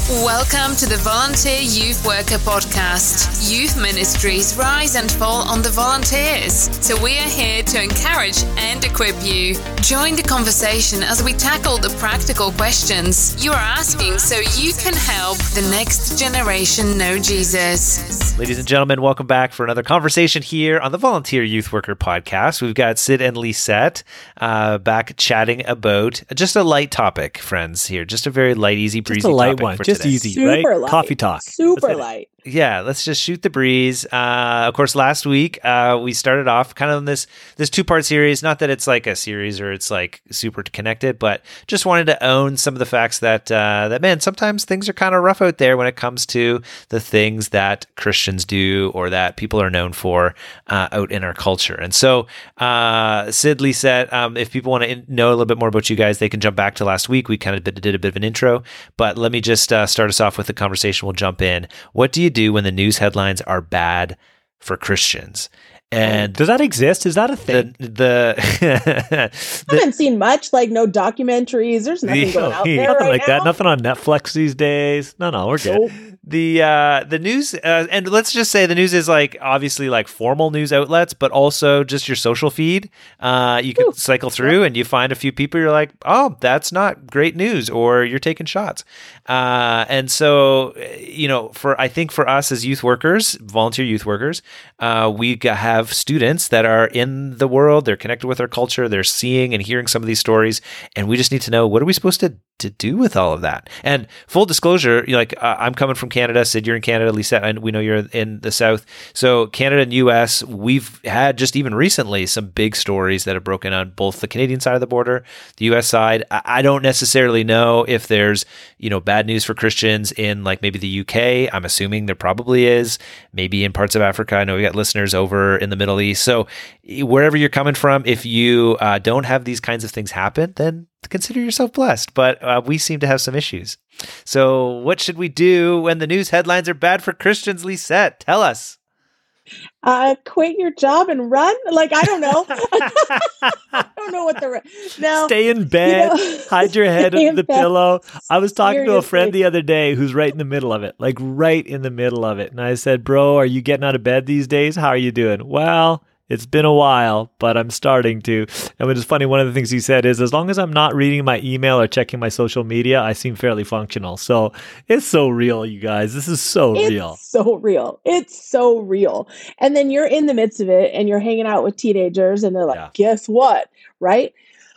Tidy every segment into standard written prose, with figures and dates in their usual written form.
Welcome to the Volunteer Youth Worker Podcast. Youth ministries rise and fall on the volunteers. So we are here to encourage and equip you. Join the conversation as we tackle the practical questions you are asking so you can help the next generation know Jesus. Ladies and gentlemen, welcome back for another conversation here on the Volunteer Youth Worker Podcast. We've got Sid and Lisette back chatting about just a light topic, friends, here. Just a very light, easy, breezy just a light topic one. for Just today. easy, Super right? light. Coffee talk. Super light. Yeah, let's just shoot the breeze. Of course, last week we started off kind of in this two-part series. Not that it's like a series or it's like super connected, but just wanted to own some of the facts that man, sometimes things are kind of rough out there when it comes to the things that Christians do or that people are known for out in our culture. And so, Sid, Lisette, if people want to know a little bit more about you guys, they can jump back to last week. We kind of did a bit of an intro, but let me just start us off with the conversation. We'll jump in. What do you do when the news headlines are bad for Christians? And does that exist? Is that a thing? I haven't seen much, like no documentaries. There's nothing going out there nothing right like that. now. Nothing on Netflix these days. No, we're good. Nope. The news, and let's just say the news is like obviously like formal news outlets, but also just your social feed. You can cycle through and you find a few people. You're like, oh, that's not great news, or you're taking shots. And so, I think for us as youth workers, volunteer youth workers, we have students that are in the world. They're connected with our culture. They're seeing and hearing some of these stories, and we just need to know, what are we supposed to do with all of that? And full disclosure, I'm coming from Canada. Sid, you're in Canada. Lisette, and we know you're in the South. So Canada and US, we've had just even recently some big stories that have broken on both the Canadian side of the border, the US side. I don't necessarily know if there's, bad news for Christians in like maybe the UK. I'm assuming there probably is. Maybe in parts of Africa. I know we got listeners over in the Middle East. So wherever you're coming from, if you don't have these kinds of things happen, then consider yourself blessed. But we seem to have some issues. So what should we do when the news headlines are bad for Christians, Lisette? Tell us. Quit your job and run? Like, I don't know. I don't know what no. Stay in bed, hide your head under the pillow. I was talking to a friend the other day who's right in the middle of it, like right in the middle of it. And I said, bro, are you getting out of bed these days? How are you doing? Well, it's been a while, but I'm starting to. And which is funny, one of the things he said is, as long as I'm not reading my email or checking my social media, I seem fairly functional. So it's so real, you guys. This is so real. It's so real. It's so real. And then you're in the midst of it and you're hanging out with teenagers and they're like, guess what? Right?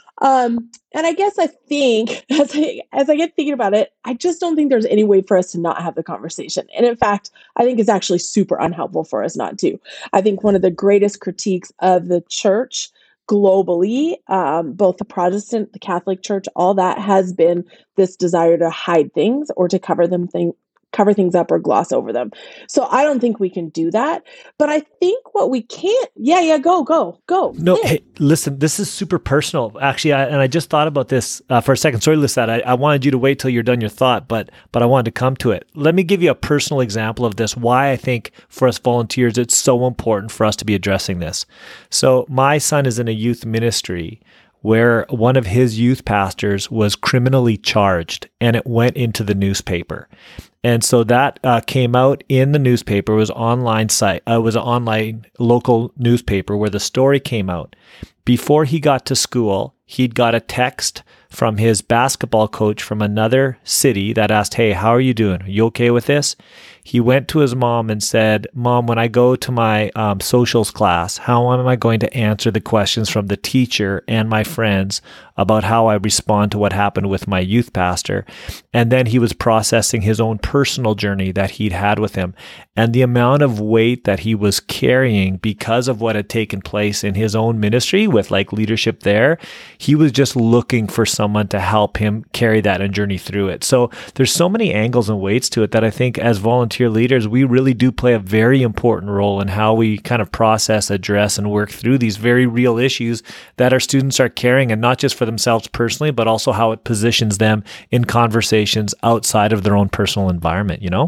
And I guess I think as I get thinking about it, I just don't think there's any way for us to not have the conversation. And in fact, I think it's actually super unhelpful for us not to. I think one of the greatest critiques of the church globally, both the Protestant, the Catholic Church, all that has been this desire to hide things or to cover things up or gloss over them. So I don't think we can do that. But I think what we can't, go. No, hey, listen, this is super personal. Actually, I just thought about this for a second. Sorry, Lisette, I wanted you to wait till you're done your thought, but I wanted to come to it. Let me give you a personal example of this, why I think for us volunteers, it's so important for us to be addressing this. So my son is in a youth ministry where one of his youth pastors was criminally charged, and it went into the newspaper. And so that came out in the newspaper. It was it was an online local newspaper where the story came out. Before he got to school, he'd got a text from his basketball coach from another city that asked, "Hey, how are you doing? Are you okay with this?" He went to his mom and said, "Mom, when I go to my socials class, how am I going to answer the questions from the teacher and my friends about how I respond to what happened with my youth pastor?" And then he was processing his own personal journey that he'd had with him. And the amount of weight that he was carrying because of what had taken place in his own ministry with like leadership there, he was just looking for someone to help him carry that and journey through it. So there's so many angles and weights to it that I think as volunteer leaders, we really do play a very important role in how we kind of process, address, and work through these very real issues that our students are carrying, and not just for themselves personally, but also how it positions them in conversations outside of their own personal environment,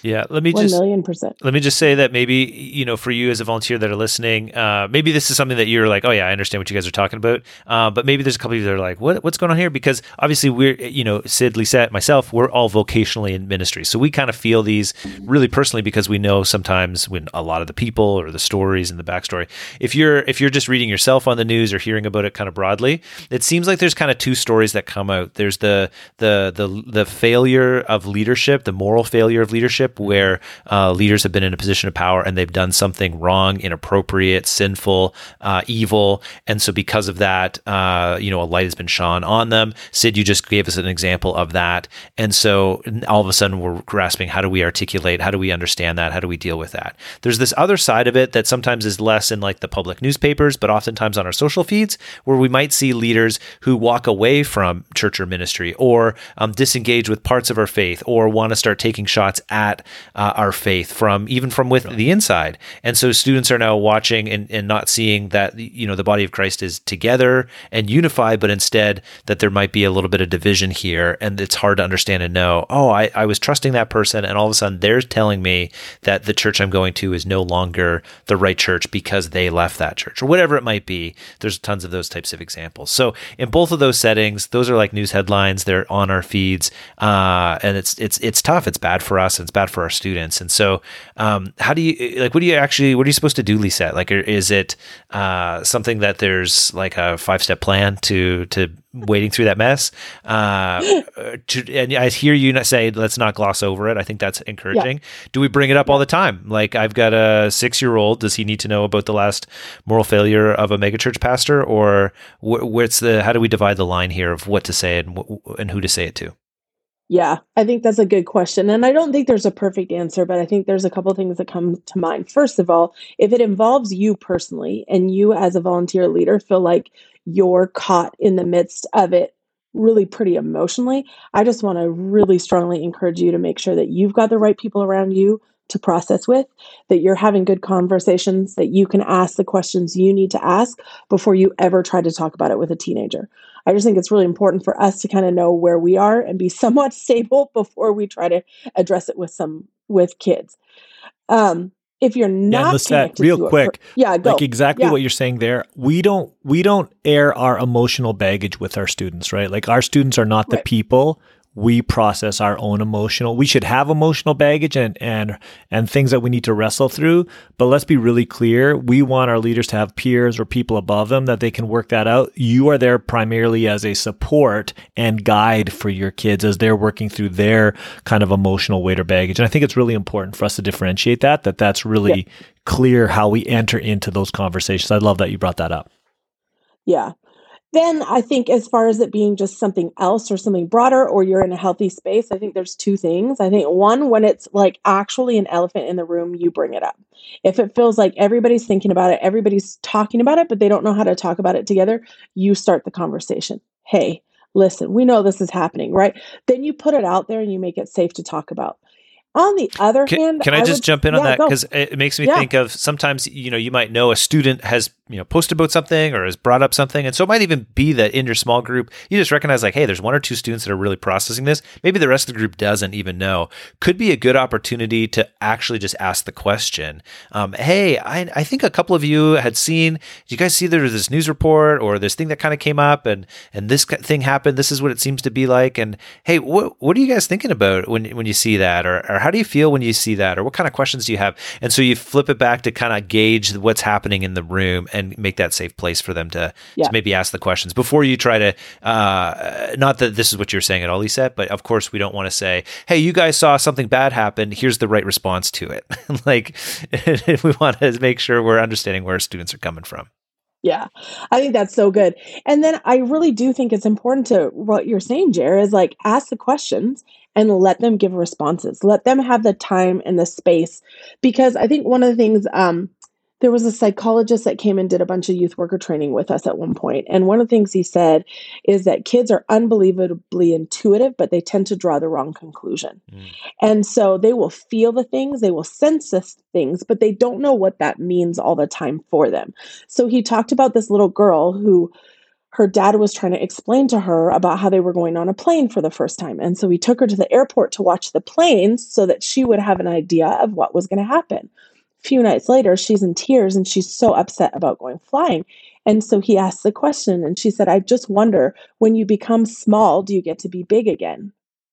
Yeah, let me 1,000,000%. Let me just say that maybe, for you as a volunteer that are listening, maybe this is something that you're like, oh yeah, I understand what you guys are talking about. But maybe there's a couple of you that are like, what's going on here? Because obviously we're, Sid, Lisette, myself, we're all vocationally in ministry. So we kind of feel these really personally because we know sometimes when a lot of the people or the stories and the backstory, if you're just reading yourself on the news or hearing about it kind of broadly, it seems like there's kind of two stories that come out. There's the failure of leadership, the moral failure of leadership, where leaders have been in a position of power and they've done something wrong, inappropriate, sinful, evil. And so because of that, a light has been shone on them. Sid, you just gave us an example of that. And so all of a sudden we're grasping, how do we articulate? How do we understand that? How do we deal with that? There's this other side of it that sometimes is less in like the public newspapers, but oftentimes on our social feeds, where we might see leaders who walk away from church or ministry or disengage with parts of our faith or want to start taking shots at our faith from with the inside. And so students are now watching and not seeing that, the body of Christ is together and unified, but instead that there might be a little bit of division here. And it's hard to understand and know, I was trusting that person. And all of a sudden they're telling me that the church I'm going to is no longer the right church because they left that church or whatever it might be. There's tons of those types of examples. So in both of those settings, those are like news headlines. They're on our feeds. And it's tough. It's bad for us and it's bad for our students. And so, how do you, what are you supposed to do, Lisette? Like, is it, something that there's like a 5-step plan to wading through that mess? And I hear you not say, let's not gloss over it. I think that's encouraging. Yeah. Do we bring it up all the time? Like, I've got a 6-year-old. Does he need to know about the last moral failure of a megachurch pastor, or how do we divide the line here of what to say and who to say it to? Yeah, I think that's a good question. And I don't think there's a perfect answer, but I think there's a couple of things that come to mind. First of all, if it involves you personally and you as a volunteer leader feel like you're caught in the midst of it really pretty emotionally, I just want to really strongly encourage you to make sure that you've got the right people around you to process with, that you're having good conversations, that you can ask the questions you need to ask before you ever try to talk about it with a teenager. I just think it's really important for us to kind of know where we are and be somewhat stable before we try to address it with kids. If you're not Lisette, real quick, go. Like exactly what you're saying there. We don't air our emotional baggage with our students, right? Like, our students are not the people. We process our own emotional. We should have emotional baggage and things that we need to wrestle through. But let's be really clear. We want our leaders to have peers or people above them that they can work that out. You are there primarily as a support and guide for your kids as they're working through their kind of emotional weight or baggage. And I think it's really important for us to differentiate that's really clear how we enter into those conversations. I love that you brought that up. Yeah. Then I think as far as it being just something else or something broader, or you're in a healthy space, I think there's two things. I think one, when it's like actually an elephant in the room, you bring it up. If it feels like everybody's thinking about it, everybody's talking about it, but they don't know how to talk about it together, you start the conversation. Hey, listen, we know this is happening, right? Then you put it out there and you make it safe to talk about. On the other hand, can I just jump in on that? Because it makes me think of sometimes, you might know a student has, posted about something or has brought up something. And so it might even be that in your small group, you just recognize like, hey, there's 1 or 2 students that are really processing this. Maybe the rest of the group doesn't even know. Could be a good opportunity to actually just ask the question. Hey, I think a couple of you had seen, did you guys see there was this news report or this thing that kind of came up and this thing happened? This is what it seems to be like. And hey, what are you guys thinking about when you see that? Or how do you feel when you see that? Or what kind of questions do you have? And so you flip it back to kind of gauge what's happening in the room and make that safe place for them to maybe ask the questions before you try to, not that this is what you're saying at all, Lisette, but of course we don't want to say, hey, you guys saw something bad happen. Here's the right response to it. Like, we want to make sure we're understanding where students are coming from. Yeah, I think that's so good. And then I really do think it's important to what you're saying, Jer, is like ask the questions and let them give responses. Let them have the time and the space. Because I think one of the things, there was a psychologist that came and did a bunch of youth worker training with us at one point. And one of the things he said is that kids are unbelievably intuitive, but they tend to draw the wrong conclusion. And so they will feel the things, they will sense the things, but they don't know what that means all the time for them. So he talked about this little girl who her dad was trying to explain to her about how they were going on a plane for the first time. And so we took her to the airport to watch the planes so that she would have an idea of what was going to happen. A few nights later, she's in tears and she's so upset about going flying. And so he asked the question and she said, I just wonder, when you become small, do you get to be big again?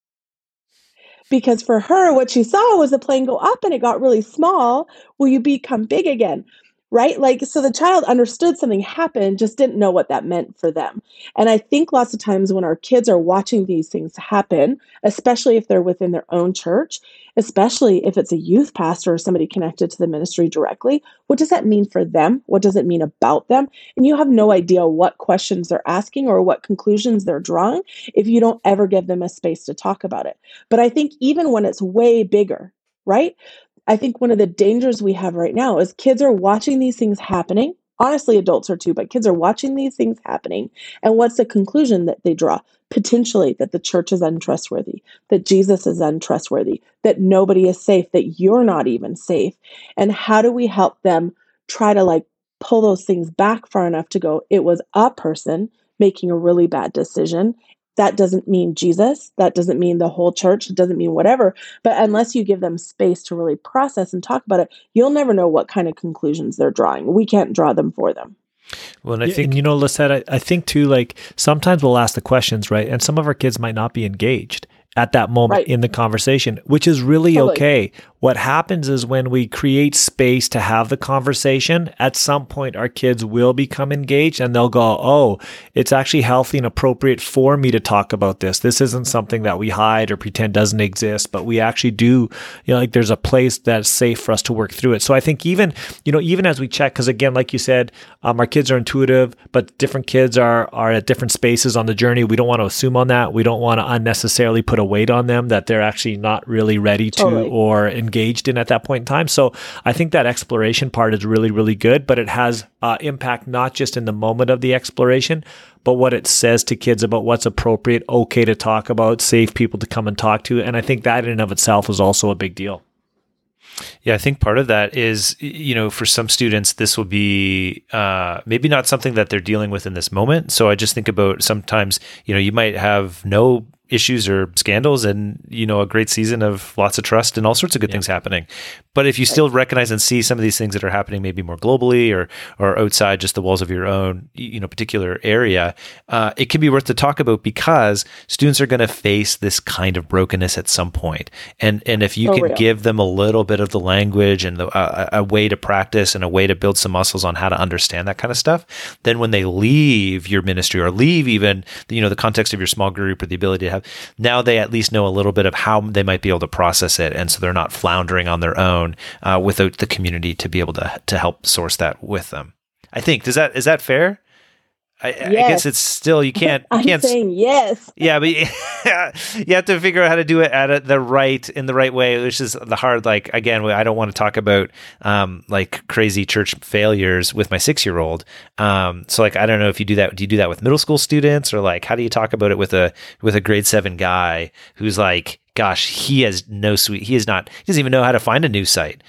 Because for her, what she saw was the plane go up and it got really small. Will you become big again? Right? Like, so the child understood something happened, just didn't know what that meant for them. And I think lots of times when our kids are watching these things happen, especially if they're within their own church, especially if it's a youth pastor or somebody connected to the ministry directly, what does that mean for them? What does it mean about them? And you have no idea what questions they're asking or what conclusions they're drawing if you don't ever give them a space to talk about it. But I think even when it's way bigger, right? I think one of the dangers we have right now is kids are watching these things happening. Honestly, adults are too, but kids are watching these things happening. And what's the conclusion that they draw? Potentially that the church is untrustworthy, that Jesus is untrustworthy, that nobody is safe, that you're not even safe. And how do we help them try to like pull those things back far enough to go, it was a person making a really bad decision. That doesn't mean Jesus. That doesn't mean the whole church. It doesn't mean whatever. But unless you give them space to really process and talk about it, you'll never know what kind of conclusions they're drawing. We can't draw them for them. Well, and I think, Lisette, I think too, like sometimes we'll ask the questions, right? And some of our kids might not be engaged at that moment in the conversation, which is really okay. What happens is when we create space to have the conversation, at some point our kids will become engaged and they'll go, oh, it's actually healthy and appropriate for me to talk about this. This isn't something that we hide or pretend doesn't exist, but we actually do, like there's a place that's safe for us to work through it. So I think even as we check, because again, like you said, our kids are intuitive, but different kids are at different spaces on the journey. We don't want to assume on that. We don't want to unnecessarily put a weight on them that they're actually not really ready to or engaged in at that point in time. So I think that exploration part is really, really good, but it has impact not just in the moment of the exploration, but what it says to kids about what's appropriate, okay to talk about, safe people to come and talk to. And I think that in and of itself is also a big deal. Yeah, I think part of that is, for some students, this will be maybe not something that they're dealing with in this moment. So I just think about sometimes, you might have no issues or scandals and, a great season of lots of trust and all sorts of good things happening. But if you still recognize and see some of these things that are happening maybe more globally or outside just the walls of your own, particular area, it can be worth to talk about because students are going to face this kind of brokenness at some point. And if you can give them a little bit of the language and a way to practice and a way to build some muscles on how to understand that kind of stuff, then when they leave your ministry or leave even, the context of your small group or the ability to have, now they at least know a little bit of how they might be able to process it. And so they're not floundering on their own without the community to be able to help source that with them. I think, is that fair? I guess it's still, you can't saying yes. Yeah, but you have to figure out how to do it in the right way, which is the hard, like, again, I don't want to talk about like crazy church failures with my 6-year-old. So like, I don't know if you do that. Do you do that with middle school students, or like, how do you talk about it with a grade 7 guy who's like, gosh, he doesn't even know how to find a news site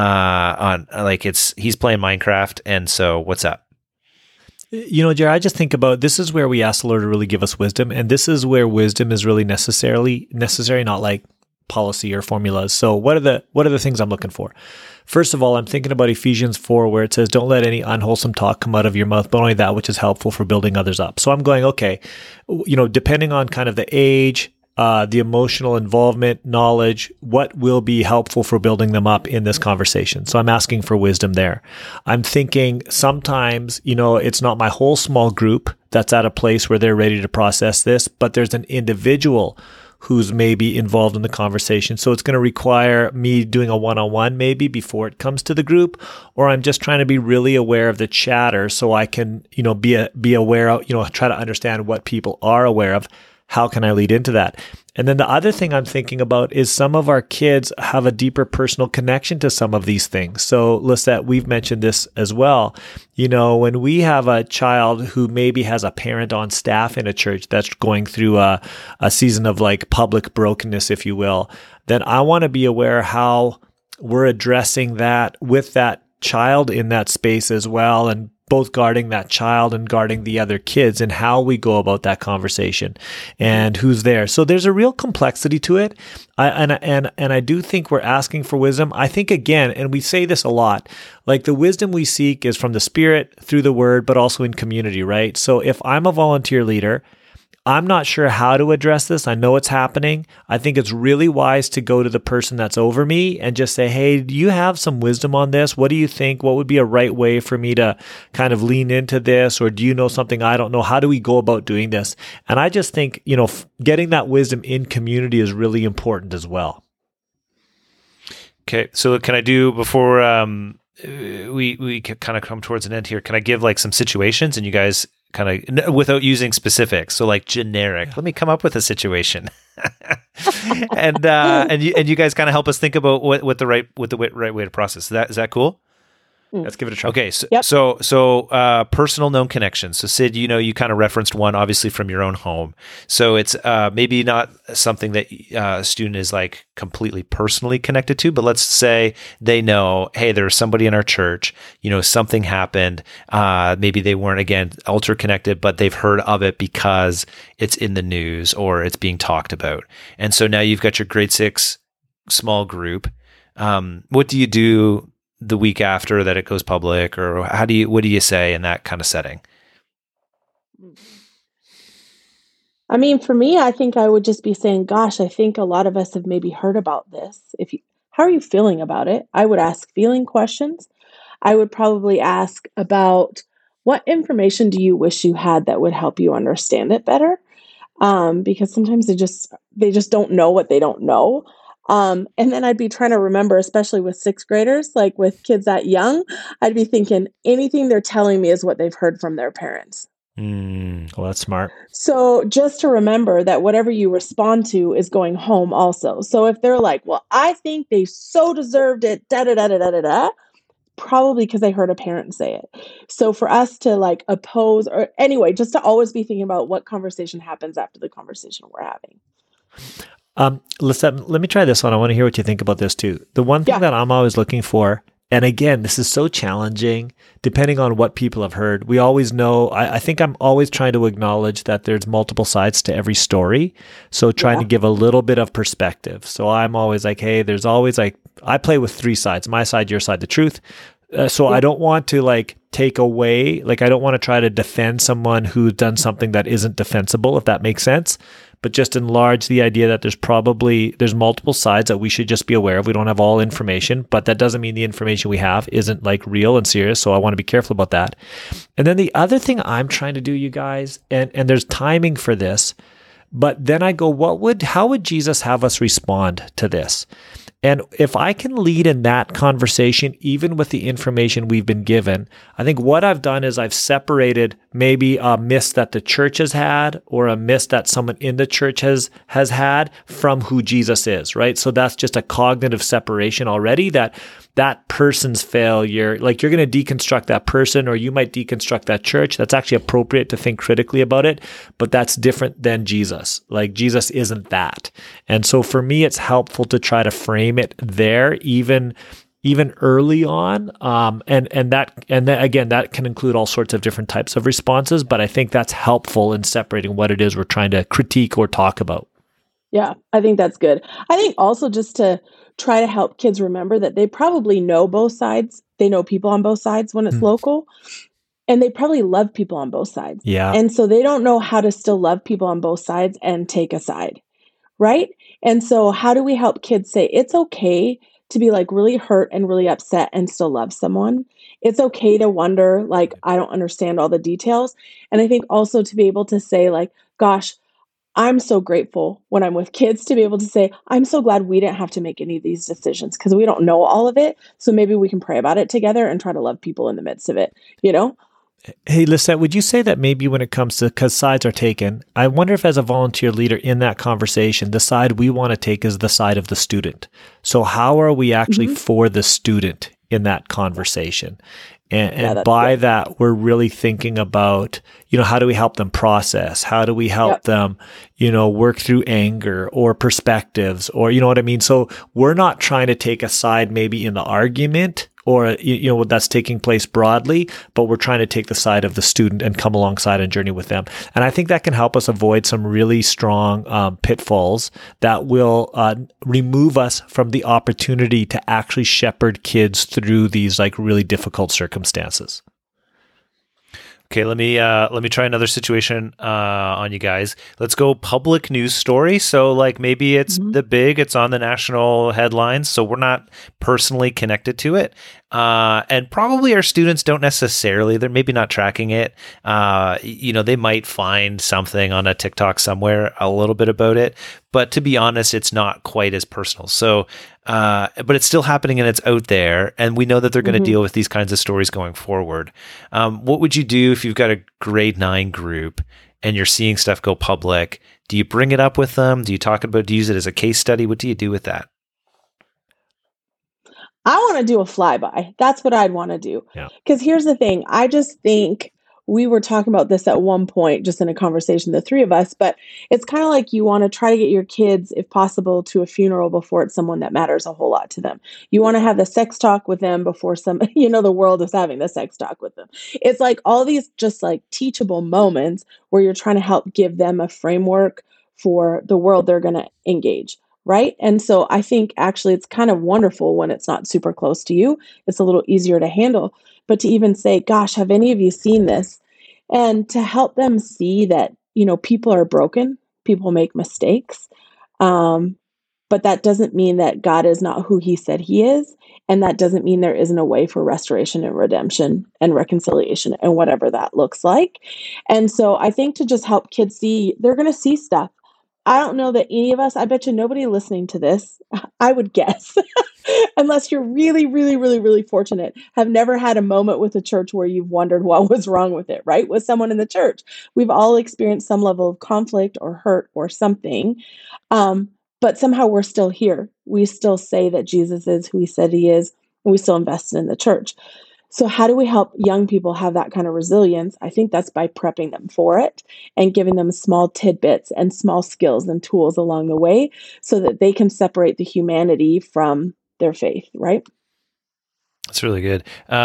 he's playing Minecraft. And so what's up? Jared, I just think about, this is where we ask the Lord to really give us wisdom. And this is where wisdom is really necessary, not like policy or formulas. So what are the things I'm looking for? First of all, I'm thinking about Ephesians 4, where it says, don't let any unwholesome talk come out of your mouth, but only that which is helpful for building others up. So I'm going, okay, depending on kind of the age, the emotional involvement, knowledge, what will be helpful for building them up in this conversation. So I'm asking for wisdom there. I'm thinking sometimes, it's not my whole small group that's at a place where they're ready to process this, but there's an individual who's maybe involved in the conversation. So it's going to require me doing a one-on-one maybe before it comes to the group, or I'm just trying to be really aware of the chatter so I can, be aware of, try to understand what people are aware of. How can I lead into that? And then the other thing I'm thinking about is some of our kids have a deeper personal connection to some of these things. So Lisette, we've mentioned this as well. When we have a child who maybe has a parent on staff in a church that's going through a season of like public brokenness, if you will, then I want to be aware how we're addressing that with that child in that space as well, and both guarding that child and guarding the other kids and how we go about that conversation and who's there. So there's a real complexity to it. I do think we're asking for wisdom. I think, again, and we say this a lot, like the wisdom we seek is from the Spirit through the Word, but also in community, right? So if I'm a volunteer leader, I'm not sure how to address this. I know it's happening. I think it's really wise to go to the person that's over me and just say, hey, do you have some wisdom on this? What do you think? What would be a right way for me to kind of lean into this? Or do you know something I don't know? How do we go about doing this? And I just think, getting that wisdom in community is really important as well. Okay. So can I do, before we kind of come towards an end here, can I give like some situations and you guys kind of, without using specifics, so like generic, let me come up with a situation. and you guys kind of help us think about what the right way to process. Is that cool? Let's give it a try. Okay, so personal known connections. So Sid, you kind of referenced one, obviously from your own home. So it's maybe not something that a student is like completely personally connected to, but let's say they know, hey, there's somebody in our church, something happened. Maybe they weren't, again, ultra connected, but they've heard of it because it's in the news or it's being talked about. And so now you've got your grade 6 small group. What do you do the week after that it goes public, or what do you say in that kind of setting? I mean, for me, I think I would just be saying, gosh, I think a lot of us have maybe heard about this. How are you feeling about it? I would ask feeling questions. I would probably ask about what information do you wish you had that would help you understand it better? Because sometimes they just don't know what they don't know. And then I'd be trying to remember, especially with 6th graders, like with kids that young, I'd be thinking anything they're telling me is what they've heard from their parents. Well, that's smart. So just to remember that whatever you respond to is going home also. So if they're like, well, I think they so deserved it, da-da-da-da-da-da-da, probably because they heard a parent say it. So for us to like oppose, or anyway, just to always be thinking about what conversation happens after the conversation we're having. Lisette, let me try this one. I want to hear what you think about this too. The one thing that I'm always looking for, and again, this is so challenging, depending on what people have heard. We always know, I think I'm always trying to acknowledge that there's multiple sides to every story. So trying to give a little bit of perspective. So I'm always like, hey, there's always like, I play with 3 sides, my side, your side, the truth. So I don't want to like take away, like I don't want to try to defend someone who's done something that isn't defensible, if that makes sense. But just enlarge the idea that there's multiple sides that we should just be aware of. We don't have all information, but that doesn't mean the information we have isn't like real and serious. So I want to be careful about that. And then the other thing I'm trying to do, you guys, and there's timing for this, but then I go, how would Jesus have us respond to this? And if I can lead in that conversation, even with the information we've been given, I think what I've done is I've separated maybe a miss that the church has had or a miss that someone in the church has had from who Jesus is, right? So that's just a cognitive separation already, that person's failure, like you're going to deconstruct that person or you might deconstruct that church. That's actually appropriate to think critically about it, but that's different than Jesus. Like Jesus isn't that. And so for me, it's helpful to try to frame it there, even early on. And that again, that can include all sorts of different types of responses, but I think that's helpful in separating what it is we're trying to critique or talk about. Yeah, I think that's good. I think also just to try to help kids remember that they probably know both sides. They know people on both sides when it's local, and they probably love people on both sides. Yeah. And so they don't know how to still love people on both sides and take a side, right? And so how do we help kids say it's okay to be like really hurt and really upset and still love someone? It's okay to wonder, like, I don't understand all the details. And I think also to be able to say like, gosh, I'm so grateful when I'm with kids to be able to say, I'm so glad we didn't have to make any of these decisions because we don't know all of it. So maybe we can pray about it together and try to love people in the midst of it, Hey, Lisette, would you say that maybe when it comes to, because sides are taken, I wonder if as a volunteer leader in that conversation, the side we want to take is the side of the student. So how are we actually for the student in that conversation? And by good. That, we're really thinking about, how do we help them process? How do we help them, work through anger or perspectives or, you know what I mean? So we're not trying to take a side maybe in the argument or that's taking place broadly, but we're trying to take the side of the student and come alongside and journey with them. And I think that can help us avoid some really strong pitfalls that will remove us from the opportunity to actually shepherd kids through these like really difficult circumstances. Okay, let me try another situation on you guys. Let's go public news story. So like maybe it's it's on the national headlines, so we're not personally connected to it. And probably our students don't necessarily, they're maybe not tracking it. They might find something on a TikTok somewhere, a little bit about it, but to be honest, it's not quite as personal. So, but it's still happening and it's out there, and we know that they're going to deal with these kinds of stories going forward. What would you do if you've got a grade 9 group and you're seeing stuff go public? Do you bring it up with them? Do you use it as a case study? What do you do with that? I want to do a flyby. That's what I'd want to do. Because here's the thing. I just think we were talking about this at one point, just in a conversation, the three of us, but it's kind of like you want to try to get your kids, if possible, to a funeral before it's someone that matters a whole lot to them. You want to have the sex talk with them before the world is having the sex talk with them. It's like all these just like teachable moments where you're trying to help give them a framework for the world they're going to engage. Right. And so I think actually it's kind of wonderful when it's not super close to you. It's a little easier to handle. But to even say, gosh, have any of you seen this? And to help them see that, people are broken, people make mistakes. But that doesn't mean that God is not who he said he is. And that doesn't mean there isn't a way for restoration and redemption and reconciliation and whatever that looks like. And so I think to just help kids see, they're going to see stuff. I don't know that any of us, I bet you nobody listening to this, I would guess, unless you're really, really, really, really fortunate, have never had a moment with a church where you've wondered what was wrong with it, right? With someone in the church. We've all experienced some level of conflict or hurt or something, but somehow we're still here. We still say that Jesus is who he said he is, and we still invest in the church. So how do we help young people have that kind of resilience? I think that's by prepping them for it and giving them small tidbits and small skills and tools along the way so that they can separate the humanity from their faith, right? That's really good.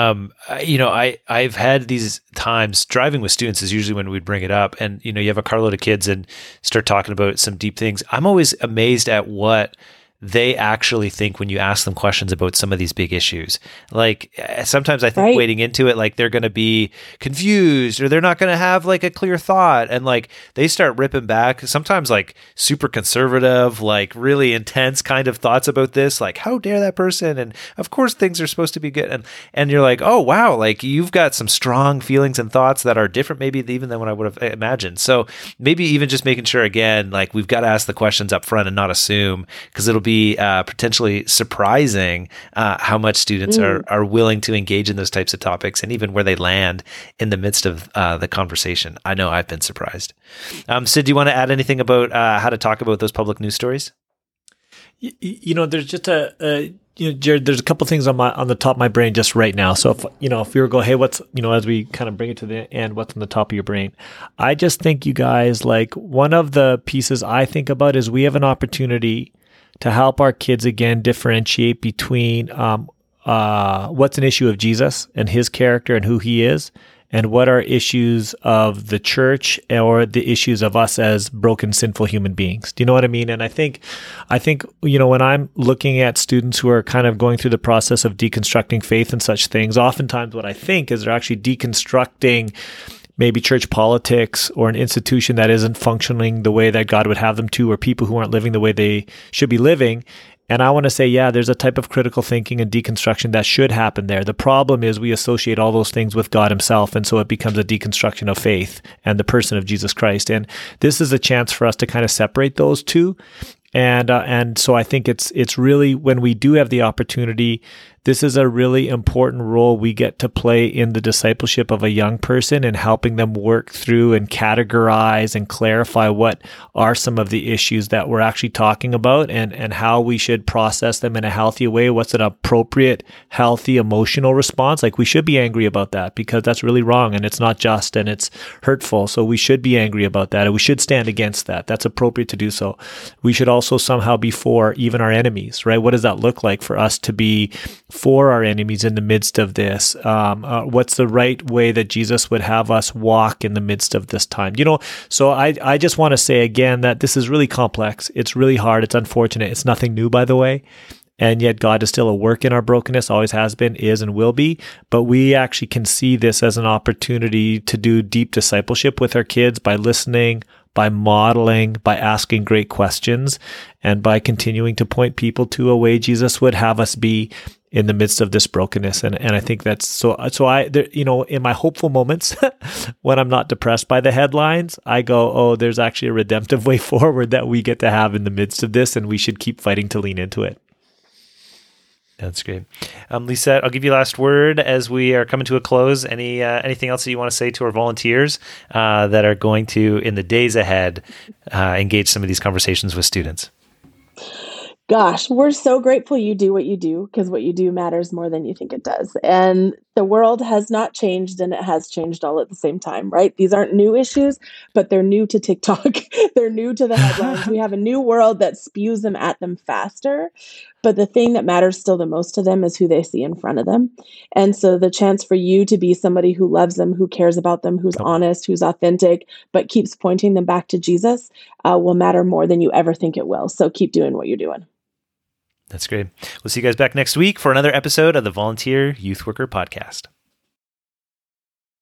I've had these times driving with students is usually when we'd bring it up, and, you have a carload of kids and start talking about some deep things. I'm always amazed at what they actually think when you ask them questions about some of these big issues. Like sometimes I think wading into it, like they're going to be confused or they're not going to have like a clear thought. And like they start ripping back, sometimes like super conservative, like really intense kind of thoughts about this. Like, how dare that person? And of course things are supposed to be good. And you're like, oh, wow. Like you've got some strong feelings and thoughts that are different maybe even than what I would have imagined. So maybe even just making sure again, like we've got to ask the questions up front and not assume, because it'll be potentially surprising how much students are willing to engage in those types of topics and even where they land in the midst of the conversation. I know I've been surprised. Sid, do you want to add anything about how to talk about those public news stories? There's just Jared, there's a couple things on the top of my brain just right now. So if we were go, hey, what's, as we kind of bring it to the end, what's on the top of your brain? I just think you guys, like one of the pieces I think about is we have an opportunity to help our kids again differentiate between what's an issue of Jesus and his character and who he is, and what are issues of the church or the issues of us as broken, sinful human beings. Do you know what I mean? And I think when I'm looking at students who are kind of going through the process of deconstructing faith and such things, oftentimes what I think is they're actually deconstructing maybe church politics or an institution that isn't functioning the way that God would have them to, or people who aren't living the way they should be living. And I want to say, yeah, there's a type of critical thinking and deconstruction that should happen there. The problem is we associate all those things with God himself, and so it becomes a deconstruction of faith and the person of Jesus Christ. And this is a chance for us to kind of separate those two. And so I think it's really, when we do have the opportunity, this is a really important role we get to play in the discipleship of a young person and helping them work through and categorize and clarify what are some of the issues that we're actually talking about and how we should process them in a healthy way. What's an appropriate, healthy, emotional response? Like we should be angry about that because that's really wrong and it's not just and it's hurtful. So we should be angry about that and we should stand against that. That's appropriate to do so. We should also also somehow be for even our enemies, right? What does that look like for us to be for our enemies in the midst of this? What's the right way that Jesus would have us walk in the midst of this time? So I just want to say again that this is really complex. It's really hard. It's unfortunate. It's nothing new, by the way. And yet God is still a work in our brokenness, always has been, is, and will be. But we actually can see this as an opportunity to do deep discipleship with our kids by listening, by modeling, by asking great questions, and by continuing to point people to a way Jesus would have us be in the midst of this brokenness. And I think that's so in my hopeful moments, when I'm not depressed by the headlines, I go, oh, there's actually a redemptive way forward that we get to have in the midst of this, and we should keep fighting to lean into it. That's great. Lisette, I'll give you last word as we are coming to a close. Anything else that you want to say to our volunteers that are going to, in the days ahead, engage some of these conversations with students? Gosh, we're so grateful you do what you do, because what you do matters more than you think it does. And the world has not changed, and it has changed all at the same time, right? These aren't new issues, but they're new to TikTok. They're new to the headlines. We have a new world that spews them at them faster. But the thing that matters still the most to them is who they see in front of them. And so the chance for you to be somebody who loves them, who cares about them, who's honest, who's authentic, but keeps pointing them back to Jesus will matter more than you ever think it will. So keep doing what you're doing. That's great. We'll see you guys back next week for another episode of the Volunteer Youth Worker Podcast.